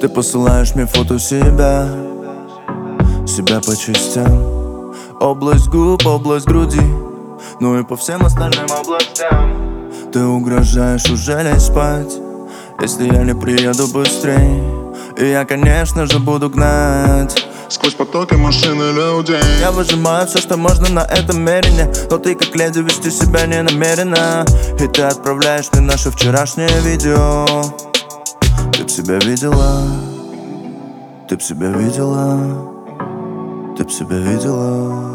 Ты посылаешь мне фото себя по частям. Область губ, область груди, ну и по всем остальным областям. Ты угрожаешь уже лечь спать, если я не приеду быстрей. И я, конечно же, буду гнать сквозь потоки машин и людей. Я выжимаю все, что можно на этом мерине, но ты как леди вести себя не намерена. И ты отправляешь мне наше вчерашнее видео. Ты б себя видела, ты б себя видела, ты б себя видела.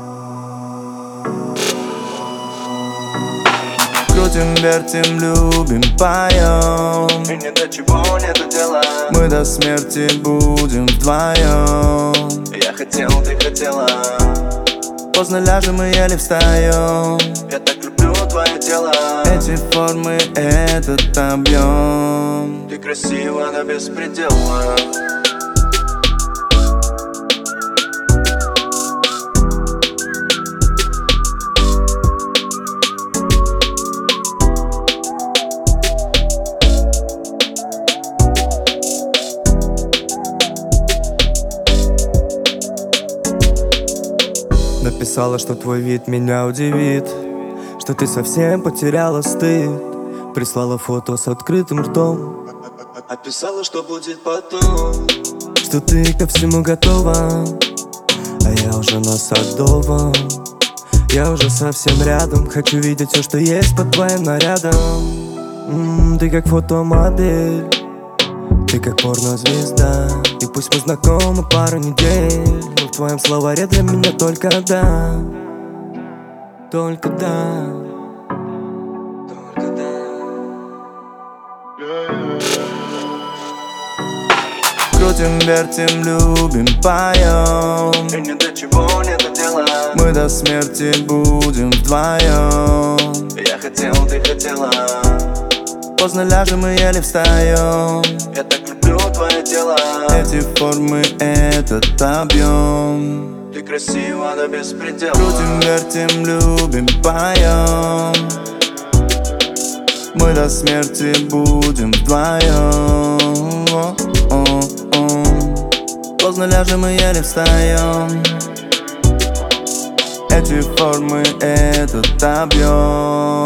Крутим, вертим, любим, поем, и ни до чего нету дела. Мы до смерти будем вдвоем. Я хотел, ты хотела. Поздно ляжем и еле встаем. Я так люблю твое тело. Эти формы, этот объем. Ты красива до беспредела. Написала, что твой вид меня удивит, что ты совсем потеряла стыд. Прислала фото с открытым ртом, описала, что будет потом. что ты ко всему готова, а я уже на Садовом. Я уже совсем рядом, хочу видеть все, что есть под твоим нарядом. Ты как фотомодель, ты как порнозвезда. И пусть мы знакомы пару недель, но в твоем словаре для меня только да. Только да. Только да. Крутим, вертим, любим, поем, и ни до чего нету дела. Мы до смерти будем вдвоем. Я хотел, ты хотела. Поздно ляжем и еле встаем. Я так люблю твое тело. Эти формы, этот объем. Ты красива до беспредела. Крутим, вертим, любим, поем. Мы до смерти будем вдвоем. Поздно ляжем и еле встаем. Эти формы, этот объем.